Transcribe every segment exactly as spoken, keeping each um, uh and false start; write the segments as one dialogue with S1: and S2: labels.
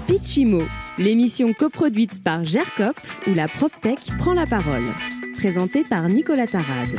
S1: Pitch Imo, l'émission coproduite par Gercop où la PropTech prend la parole. Présentée par Nicolas Tarade.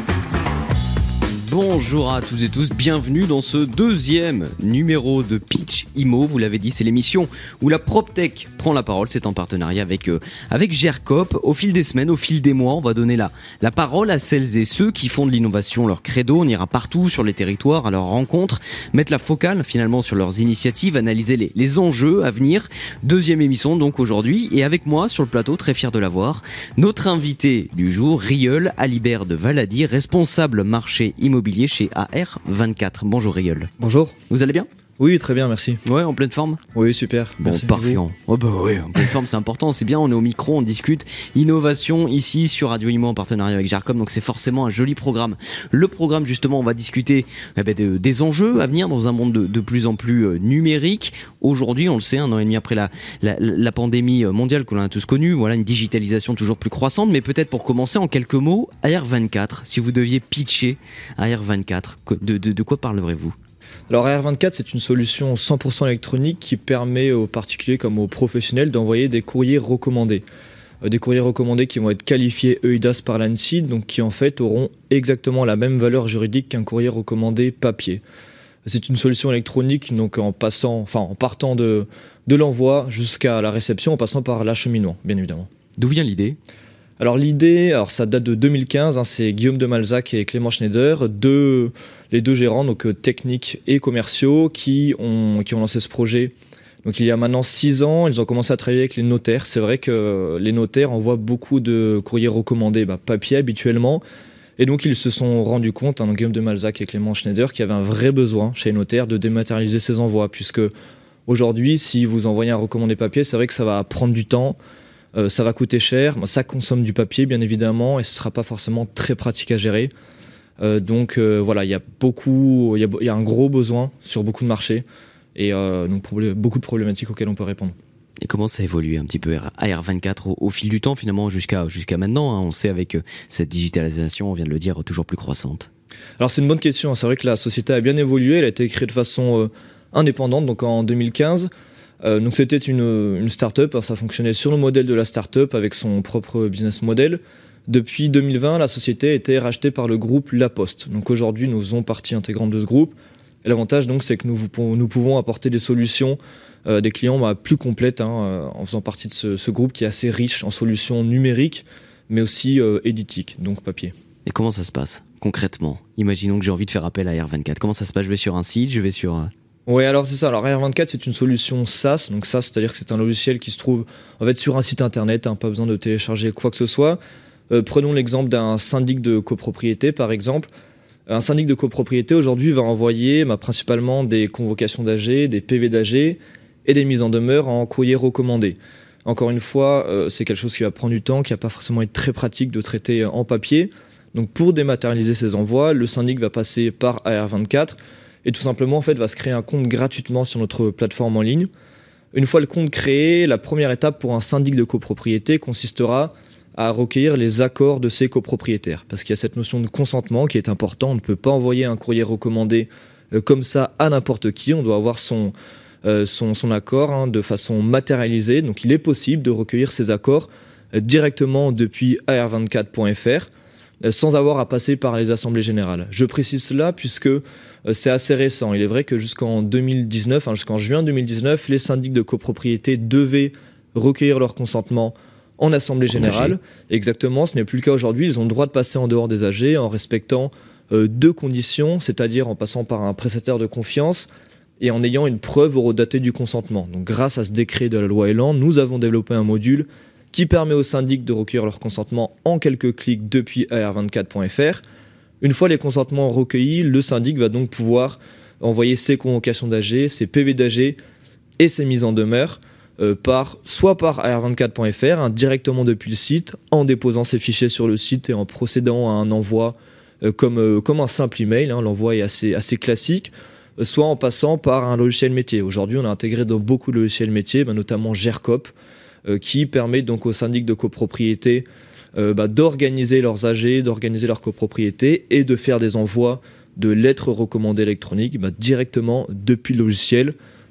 S2: Bonjour à tous et tous, bienvenue dans ce deuxième numéro de Pitch Imo. Vous l'avez dit, c'est l'émission où la PropTech prend la parole. C'est en partenariat avec, euh, avec Gercop. Au fil des semaines, au fil des mois, on va donner la, la parole à celles et ceux qui font de l'innovation leur credo. On ira partout sur les territoires, à leurs rencontres, mettre la focale finalement sur leurs initiatives, analyser les, les enjeux à venir. Deuxième émission donc aujourd'hui, et avec moi sur le plateau, très fier de l'avoir, notre invité du jour, Rieul Alibert de Valady, responsable marché immobilier chez A R vingt-quatre. Bonjour Rieul.
S3: Bonjour.
S2: Vous allez bien ?
S3: Oui, très bien, merci.
S2: Ouais, en pleine forme ?
S3: Oui, super.
S2: Bon,
S3: merci.
S2: parfait. Oh bah ouais, en pleine forme, c'est important. C'est bien, on est au micro, on discute innovation ici sur Radio Imo en partenariat avec Gercop, donc c'est forcément un joli programme. Le programme, justement, on va discuter eh ben, de, des enjeux à venir dans un monde de, de plus en plus euh, numérique. Aujourd'hui, on le sait, un an et demi après la, la, la pandémie mondiale que l'on a tous connue, voilà, une digitalisation toujours plus croissante, mais peut-être pour commencer en quelques mots, A R vingt-quatre, si vous deviez pitcher A R vingt-quatre, de, de, de quoi parlerez-vous ?
S3: Alors A R vingt-quatre, c'est une solution cent pour cent électronique qui permet aux particuliers comme aux professionnels d'envoyer des courriers recommandés. Euh, des courriers recommandés qui vont être qualifiés E I D A S par l'ANSSI, donc qui en fait auront exactement la même valeur juridique qu'un courrier recommandé papier. C'est une solution électronique donc en passant, enfin en partant de, de l'envoi jusqu'à la réception, en passant par l'acheminement, bien évidemment.
S2: D'où vient l'idée ?
S3: Alors l'idée, alors ça date de deux mille quinze, hein, c'est Guillaume de Malzac et Clément Schneider, deux, les deux gérants donc euh, techniques et commerciaux qui ont, qui ont lancé ce projet. Donc il y a maintenant six ans, ils ont commencé à travailler avec les notaires. C'est vrai que les notaires envoient beaucoup de courriers recommandés bah, papier habituellement. Et donc ils se sont rendus compte, hein, donc Guillaume de Malzac et Clément Schneider, qu'il y avait un vrai besoin chez les notaires de dématérialiser ces envois. Puisque aujourd'hui, si vous envoyez un recommandé papier, c'est vrai que ça va prendre du temps. Euh, ça va coûter cher, ça consomme du papier bien évidemment et ce ne sera pas forcément très pratique à gérer. Euh, donc euh, voilà, il y a beaucoup, il y a, il y a un gros besoin sur beaucoup de marchés et euh, donc beaucoup de problématiques auxquelles on peut répondre.
S2: Et comment ça a évolué un petit peu A R vingt-quatre au, au fil du temps finalement jusqu'à, jusqu'à maintenant, hein, on sait avec cette digitalisation, on vient de le dire, toujours plus croissante.
S3: Alors c'est une bonne question, c'est vrai que la société a bien évolué, elle a été créée de façon euh, indépendante donc en deux mille quinze. Euh, donc c'était une, une start-up, hein, ça fonctionnait sur le modèle de la start-up avec son propre business model. Depuis deux mille vingt, la société a été rachetée par le groupe La Poste. Donc aujourd'hui, nous faisons partie intégrante de ce groupe. Et l'avantage, donc, c'est que nous, nous pouvons apporter des solutions euh, des clients bah, plus complètes hein, en faisant partie de ce, ce groupe qui est assez riche en solutions numériques, mais aussi euh, éditiques, donc papier.
S2: Et comment ça se passe concrètement ? Imaginons que j'ai envie de faire appel à A R vingt-quatre. Comment ça se passe ? Je vais sur un site, je vais sur...
S3: Oui, alors c'est ça. Alors A R vingt-quatre, c'est une solution SaaS. Donc SaaS, c'est-à-dire que c'est un logiciel qui se trouve en fait sur un site internet, hein, pas besoin de télécharger quoi que ce soit. Euh, prenons l'exemple d'un syndic de copropriété, par exemple. Un syndic de copropriété aujourd'hui va envoyer bah, principalement des convocations d'A G, des P V d'A G et des mises en demeure en courrier recommandé. Encore une fois, euh, c'est quelque chose qui va prendre du temps, qui va pas forcément être très pratique de traiter en papier. Donc pour dématérialiser ces envois, le syndic va passer par A R vingt-quatre. Et tout simplement, en fait, va se créer un compte gratuitement sur notre plateforme en ligne. Une fois le compte créé, la première étape pour un syndic de copropriété consistera à recueillir les accords de ses copropriétaires. Parce qu'il y a cette notion de consentement qui est important. On ne peut pas envoyer un courrier recommandé euh, comme ça à n'importe qui. On doit avoir son, euh, son, son accord hein, de façon matérialisée. Donc il est possible de recueillir ces accords euh, directement depuis A R vingt-quatre point F R euh, sans avoir à passer par les assemblées générales. Je précise cela puisque c'est assez récent. Il est vrai que jusqu'en deux mille dix-neuf, hein, jusqu'en juin deux mille dix-neuf, les syndics de copropriété devaient recueillir leur consentement en assemblée générale. Exactement, ce n'est plus le cas aujourd'hui. Ils ont le droit de passer en dehors des A G en respectant euh, deux conditions, c'est-à-dire en passant par un prestataire de confiance et en ayant une preuve horodatée du consentement. Donc grâce à ce décret de la loi Elan, nous avons développé un module qui permet aux syndics de recueillir leur consentement en quelques clics depuis A R vingt-quatre point F R. Une fois les consentements recueillis, le syndic va donc pouvoir envoyer ses convocations d'A G, ses P V d'A G et ses mises en demeure euh, par, soit par A R vingt-quatre point F R, hein, directement depuis le site, en déposant ses fichiers sur le site et en procédant à un envoi euh, comme, euh, comme un simple email. Hein, l'envoi est assez, assez classique, euh, soit en passant par un logiciel métier. Aujourd'hui, on a intégré dans beaucoup de logiciels métiers, bah, notamment Gercop, euh, qui permet donc aux syndics de copropriété Euh, bah, d'organiser leurs A G, d'organiser leur copropriété et de faire des envois de lettres recommandées électroniques bah, directement depuis le logiciel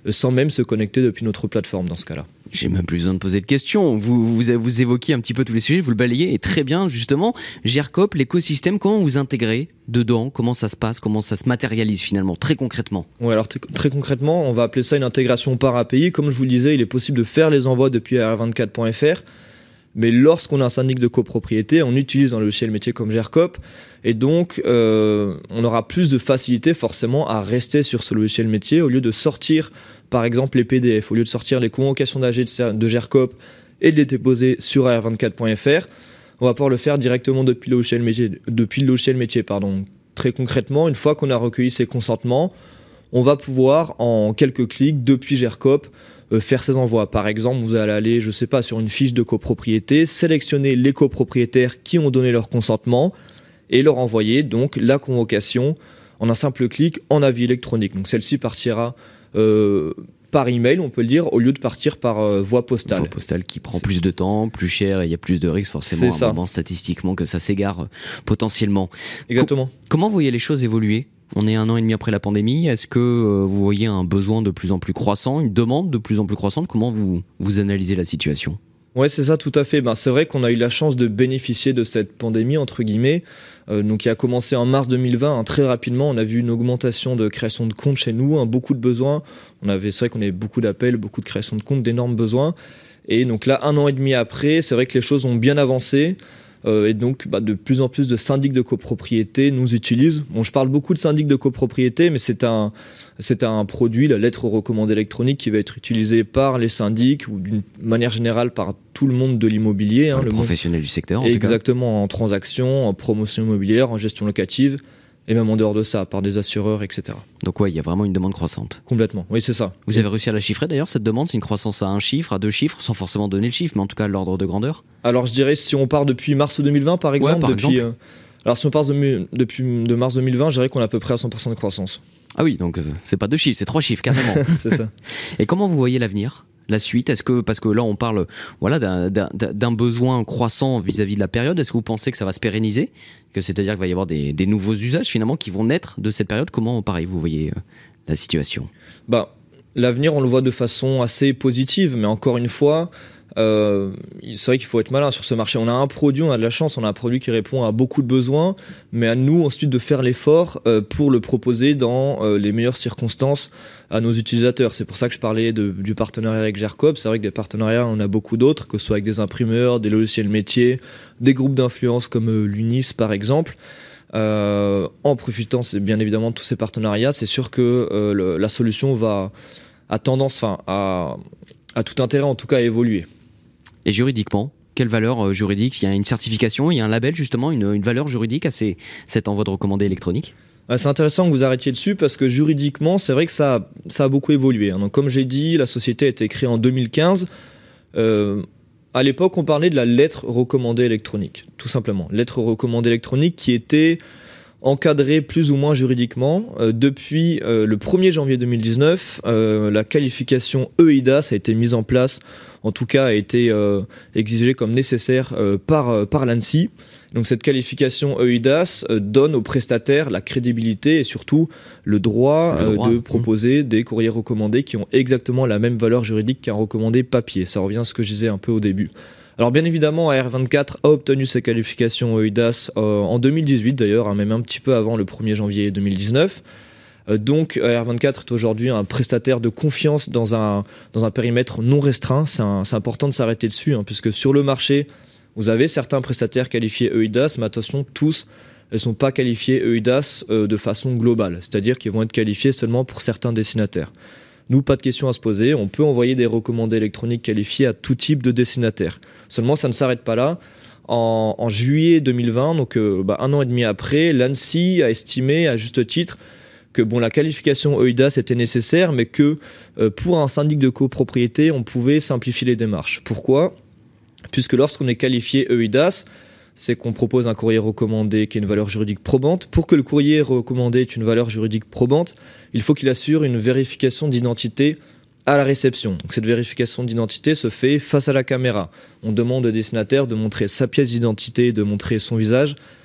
S3: sans même se connecter depuis notre plateforme dans ce cas-là.
S2: J'ai même plus besoin de poser de questions. Vous, vous, vous évoquiez un petit peu tous les sujets, vous le balayez, et très bien, justement. Gercop, l'écosystème, comment vous intégrez dedans? Comment ça se passe? Comment ça se matérialise finalement, très concrètement?
S3: Ouais, alors t- très concrètement, on va appeler ça une intégration par A P I. Comme je vous le disais, il est possible de faire les envois depuis R vingt-quatre point F R. Mais lorsqu'on a un syndic de copropriété, on utilise un logiciel métier comme Gercop. Et donc, euh, on aura plus de facilité forcément à rester sur ce logiciel métier au lieu de sortir, par exemple, les P D F, au lieu de sortir les convocations d'A G de Gercop et de les déposer sur R vingt-quatre point F R. On va pouvoir le faire directement depuis le logiciel métier. Depuis le logiciel métier pardon. Très concrètement, une fois qu'on a recueilli ces consentements, on va pouvoir, en quelques clics, depuis Gercop, euh, faire ces envois. Par exemple, vous allez aller, je sais pas, sur une fiche de copropriété, sélectionner les copropriétaires qui ont donné leur consentement et leur envoyer donc la convocation en un simple clic en avis électronique. Donc celle-ci partira euh, par email, on peut le dire, au lieu de partir par euh, voie postale.
S2: Voie postale qui prend c'est... plus de temps, plus cher, et il y a plus de risques forcément à un moment statistiquement que ça s'égare euh, potentiellement.
S3: Exactement.
S2: Co- comment vous voyez les choses évoluer ? On est un an et demi après la pandémie. Est-ce que euh, vous voyez un besoin de plus en plus croissant, une demande de plus en plus croissante ? Comment vous, vous analysez la situation ?
S3: Ouais, c'est ça, tout à fait. Ben, c'est vrai qu'on a eu la chance de bénéficier de cette pandémie, entre guillemets, euh, donc qui a commencé en mars deux mille vingt. Hein, très rapidement, on a vu une augmentation de création de comptes chez nous, hein, beaucoup de besoins. On avait, c'est vrai qu'on avait beaucoup d'appels, beaucoup de création de comptes, d'énormes besoins. Et donc là, un an et demi après, c'est vrai que les choses ont bien avancé. Euh, et donc, bah, de plus en plus de syndics de copropriété nous utilisent. Bon, je parle beaucoup de syndics de copropriété, mais c'est un, c'est un produit, la lettre recommandée électronique, qui va être utilisée par les syndics ou d'une manière générale par tout le monde de l'immobilier. Hein,
S2: le,
S3: le
S2: professionnel
S3: monde,
S2: du secteur, en
S3: exactement,
S2: tout cas.
S3: En transaction, en promotion immobilière, en gestion locative. Et même en dehors de ça, par des assureurs, et cetera.
S2: Donc ouais, il y a vraiment une demande croissante.
S3: Complètement, oui, c'est ça.
S2: Vous avez réussi à la chiffrer d'ailleurs, cette demande? C'est une croissance à un chiffre, à deux chiffres, sans forcément donner le chiffre, mais en tout cas l'ordre de grandeur?
S3: Alors je dirais, si on part depuis mars deux mille vingt, par exemple,
S2: ouais, par
S3: depuis,
S2: exemple.
S3: Euh, alors si on part de, depuis de mars deux mille vingt, je dirais qu'on est à peu près à cent pour cent de croissance.
S2: Ah oui, donc euh, c'est pas deux chiffres, c'est trois chiffres carrément.
S3: C'est ça.
S2: Et comment vous voyez l'avenir? La suite, est-ce que, parce que là on parle voilà, d'un, d'un, d'un besoin croissant vis-à-vis de la période, est-ce que vous pensez que ça va se pérenniser, que c'est-à-dire qu'il va y avoir des, des nouveaux usages finalement qui vont naître de cette période? Comment, pareil, vous voyez euh, la situation?
S3: Bah, l'avenir, on le voit de façon assez positive, mais encore une fois, euh, c'est vrai qu'il faut être malin sur ce marché. On a un produit, on a de la chance, on a un produit qui répond à beaucoup de besoins, mais à nous ensuite de faire l'effort euh, pour le proposer dans euh, les meilleures circonstances à nos utilisateurs. C'est pour ça que je parlais de, du partenariat avec Gercop. C'est vrai que des partenariats, on a beaucoup d'autres, que ce soit avec des imprimeurs, des logiciels métiers, des groupes d'influence comme euh, l'Unis par exemple. Euh, en profitant c'est bien évidemment de tous ces partenariats, c'est sûr que euh, le, la solution va à tendance, enfin à, à tout intérêt en tout cas à évoluer.
S2: Et juridiquement, quelle valeur euh, juridique? Il y a une certification, il y a un label justement, une, une valeur juridique à ces, cet envoi de recommandé électronique?
S3: C'est intéressant que vous arrêtiez dessus parce que juridiquement, c'est vrai que ça, ça a beaucoup évolué. Donc, comme j'ai dit, la société a été créée en deux mille quinze. Euh, à l'époque, on parlait de la lettre recommandée électronique, tout simplement. Lettre recommandée électronique qui était encadrée plus ou moins juridiquement. Euh, depuis euh, le premier janvier deux mille dix-neuf, euh, la qualification E I D A S a été mise en place, en tout cas a été euh, exigée comme nécessaire euh, par, euh, par l'ANSSI. Donc cette qualification E I D A S euh, donne aux prestataires la crédibilité et surtout le droit,
S2: le droit.
S3: Euh, de proposer mmh. des courriers recommandés qui ont exactement la même valeur juridique qu'un recommandé papier. Ça revient à ce que je disais un peu au début. Alors bien évidemment, R vingt-quatre a obtenu sa qualification E I D A S euh, en deux mille dix-huit d'ailleurs, hein, même un petit peu avant le premier janvier deux mille dix-neuf. Euh, donc R vingt-quatre est aujourd'hui un prestataire de confiance dans un, dans un périmètre non restreint. C'est, un, c'est important de s'arrêter dessus, hein, puisque sur le marché, vous avez certains prestataires qualifiés E I D A S, mais attention, tous ne sont pas qualifiés E I D A S euh, de façon globale, c'est-à-dire qu'ils vont être qualifiés seulement pour certains destinataires. Nous, pas de question à se poser, on peut envoyer des recommandés électroniques qualifiés à tout type de destinataire. Seulement, ça ne s'arrête pas là. En, en juillet deux mille vingt, donc euh, bah, un an et demi après, l'ANSSI a estimé, à juste titre, que bon, la qualification E I D A S était nécessaire, mais que euh, pour un syndic de copropriété, on pouvait simplifier les démarches. Pourquoi ? Puisque lorsqu'on est qualifié E I D A S, c'est qu'on propose un courrier recommandé qui a une valeur juridique probante. Pour que le courrier recommandé ait une valeur juridique probante, il faut qu'il assure une vérification d'identité à la réception. Donc cette vérification d'identité se fait face à la caméra. On demande au destinataire de montrer sa pièce d'identité, de montrer son visage,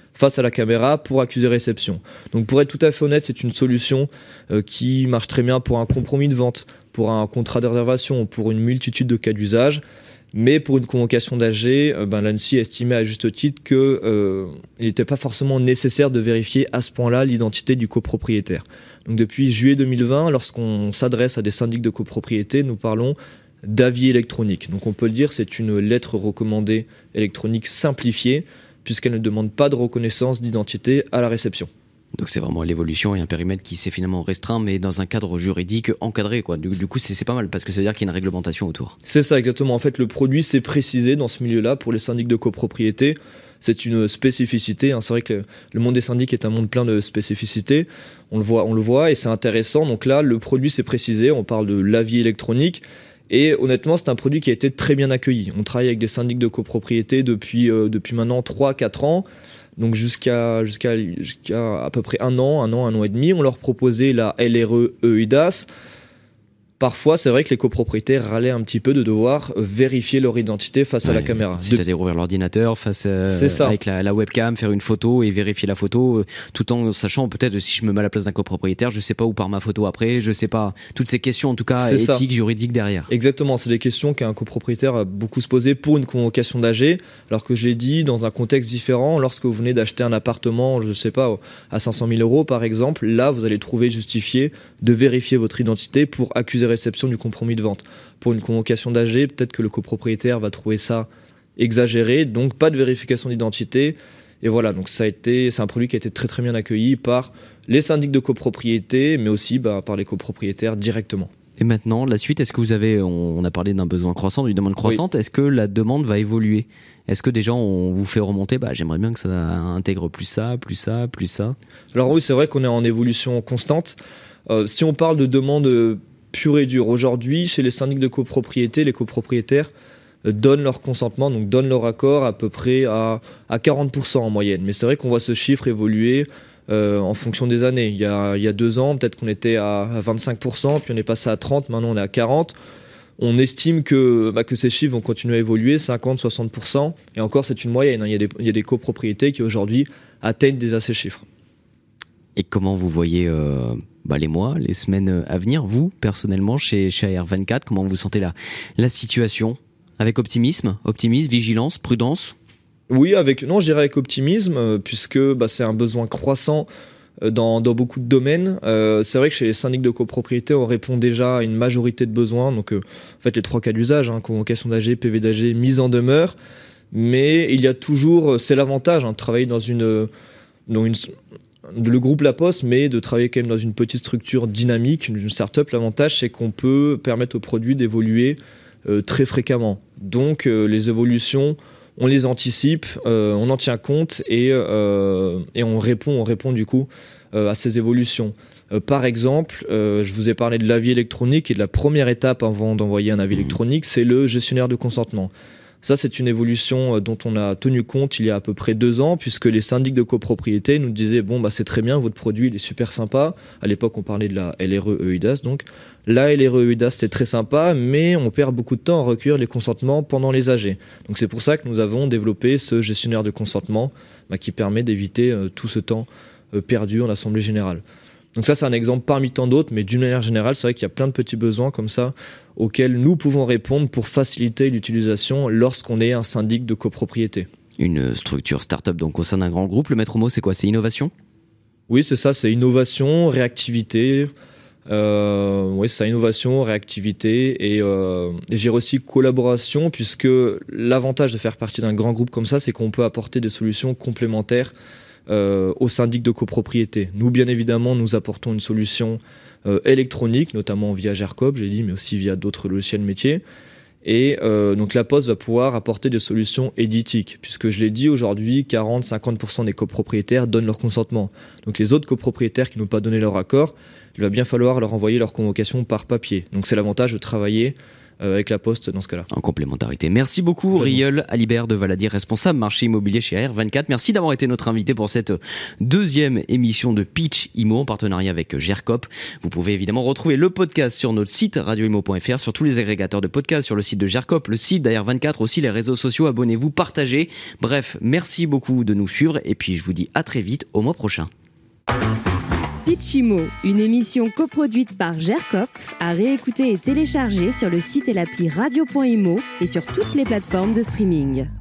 S3: face à la caméra pour accuser réception. Donc pour être tout à fait honnête, c'est une solution euh, qui marche très bien pour un compromis de vente, pour un contrat de réservation, pour une multitude de cas d'usage. Mais pour une convocation d'A G, euh, ben, l'A N S I a estimé à juste titre qu'il euh, n'était pas forcément nécessaire de vérifier à ce point-là l'identité du copropriétaire. Donc depuis juillet deux mille vingt, lorsqu'on s'adresse à des syndics de copropriété, nous parlons d'avis électronique. Donc on peut le dire, c'est une lettre recommandée électronique simplifiée, puisqu'elle ne demande pas de reconnaissance d'identité à la réception.
S2: Donc c'est vraiment l'évolution et un périmètre qui s'est finalement restreint, mais dans un cadre juridique encadré, quoi. Du, du coup, c'est, c'est pas mal, parce que ça veut dire qu'il y a une réglementation autour.
S3: C'est ça, exactement. En fait, le produit s'est précisé dans ce milieu-là pour les syndics de copropriété. C'est une spécificité. Hein. C'est vrai que le monde des syndics est un monde plein de spécificités. On le voit, on le voit et c'est intéressant. Donc là, le produit s'est précisé. On parle de l'avis électronique. Et honnêtement, c'est un produit qui a été très bien accueilli. On travaille avec des syndics de copropriété depuis, euh, depuis maintenant trois à quatre ans. Donc jusqu'à, jusqu'à, jusqu'à à peu près un an, un an, un an et demi, on leur proposait la L R E E I D A S. Parfois, c'est vrai que les copropriétaires râlaient un petit peu de devoir vérifier leur identité face
S2: ouais,
S3: à la caméra.
S2: C'est-à-dire ouvrir l'ordinateur face euh, avec la, la webcam, faire une photo et vérifier la photo, euh, tout en sachant peut-être si je me mets à la place d'un copropriétaire, je sais pas où part ma photo après, je sais pas. Toutes ces questions en tout cas
S3: c'est
S2: éthiques,
S3: ça.
S2: Juridiques derrière.
S3: Exactement, c'est des questions qu'un copropriétaire a beaucoup se poser pour une convocation d'A G, alors que je l'ai dit dans un contexte différent, lorsque vous venez d'acheter un appartement, je sais pas, à cinq cent mille euros par exemple, là vous allez trouver justifié de vérifier votre identité pour accuser réception du compromis de vente. Pour une convocation d'A G, peut-être que le copropriétaire va trouver ça exagéré, donc pas de vérification d'identité. Et voilà, donc ça a été, c'est un produit qui a été très très bien accueilli par les syndics de copropriété, mais aussi bah, par les copropriétaires directement.
S2: Et maintenant, la suite, est-ce que vous avez, on a parlé d'un besoin croissant, d'une demande croissante, oui. Est-ce que la demande va évoluer ? Est-ce que des gens on vous fait remonter, bah, j'aimerais bien que ça intègre plus ça, plus ça, plus ça ?
S3: Alors oui, c'est vrai qu'on est en évolution constante. Euh, si on parle de demande pure et dure, aujourd'hui, chez les syndics de copropriété, les copropriétaires euh, donnent leur consentement, donc donnent leur accord à peu près à, à quarante pour cent en moyenne. Mais c'est vrai qu'on voit ce chiffre évoluer euh, en fonction des années. Il y a, il y a deux ans, peut-être qu'on était à, à vingt-cinq pour cent, puis on est passé à trente pour cent, maintenant on est à quarante pour cent. On estime que, bah, que ces chiffres vont continuer à évoluer, cinquante à soixante pour cent. Et encore, c'est une moyenne. Hein. Il y a des, il y a des copropriétés qui aujourd'hui atteignent déjà ces chiffres.
S2: Et comment vous voyez euh, bah, les mois, les semaines à venir, vous, personnellement, chez, chez A R vingt-quatre, comment vous sentez la, la situation ? Avec optimisme, optimisme, vigilance, prudence ?
S3: Oui, avec, non, je dirais avec optimisme, euh, puisque bah, c'est un besoin croissant euh, dans, dans beaucoup de domaines. Euh, c'est vrai que chez les syndics de copropriété, on répond déjà à une majorité de besoins. Donc, euh, en fait, les trois cas d'usage, hein, convocation d'A G, P V d'A G, mise en demeure. Mais il y a toujours, c'est l'avantage hein, de travailler dans une... Dans une le groupe La Poste, mais de travailler quand même dans une petite structure dynamique, une start-up. L'avantage, c'est qu'on peut permettre au produit d'évoluer euh, très fréquemment. Donc, euh, les évolutions, on les anticipe, euh, on en tient compte et, euh, et on répond, on répond du coup euh, à ces évolutions. Euh, par exemple, euh, je vous ai parlé de l'avis électronique et de la première étape avant d'envoyer un avis mmh. électronique, c'est le gestionnaire de consentement. Ça, c'est une évolution dont on a tenu compte il y a à peu près deux ans, puisque les syndics de copropriété nous disaient « Bon, bah, c'est très bien, votre produit, il est super sympa. » À l'époque, on parlait de la L R E E I D A S. Donc, la L R E E I D A S, c'est très sympa, mais on perd beaucoup de temps à recueillir les consentements pendant les A G. Donc, c'est pour ça que nous avons développé ce gestionnaire de consentement bah, qui permet d'éviter euh, tout ce temps euh, perdu en assemblée générale. Donc ça, c'est un exemple parmi tant d'autres, mais d'une manière générale, c'est vrai qu'il y a plein de petits besoins comme ça auxquels nous pouvons répondre pour faciliter l'utilisation lorsqu'on est un syndic de copropriété.
S2: Une structure start-up donc au sein d'un grand groupe, le maître mot, c'est quoi ? C'est innovation ?
S3: Oui, c'est ça, c'est innovation, réactivité. Euh, oui, c'est ça, innovation, réactivité et, euh, et j'ai aussi collaboration, puisque l'avantage de faire partie d'un grand groupe comme ça, c'est qu'on peut apporter des solutions complémentaires Euh, aux syndics de copropriété. Nous, bien évidemment, nous apportons une solution euh, électronique, notamment via GERCOP, j'ai dit, mais aussi via d'autres logiciels métiers. Et euh, donc la Poste va pouvoir apporter des solutions éditiques, puisque je l'ai dit aujourd'hui, quarante à cinquante pour cent des copropriétaires donnent leur consentement. Donc les autres copropriétaires qui n'ont pas donné leur accord, il va bien falloir leur envoyer leur convocation par papier. Donc c'est l'avantage de travailler euh, avec la Poste dans ce cas-là.
S2: En complémentarité. Merci beaucoup, Rieul Alibert de Valadier, responsable marché immobilier chez A R vingt-quatre. Merci d'avoir été notre invité pour cette deuxième émission de Pitch Imo en partenariat avec Gercop. Vous pouvez évidemment retrouver le podcast sur notre site radio imo point f r, sur tous les agrégateurs de podcasts, sur le site de Gercop, le site d'A R vingt-quatre, aussi les réseaux sociaux. Abonnez-vous, partagez. Bref, merci beaucoup de nous suivre et puis je vous dis à très vite au mois prochain.
S1: Pitch Imo, une émission coproduite par Gercop, à réécouter et télécharger sur le site et l'appli radio point imo et sur toutes les plateformes de streaming.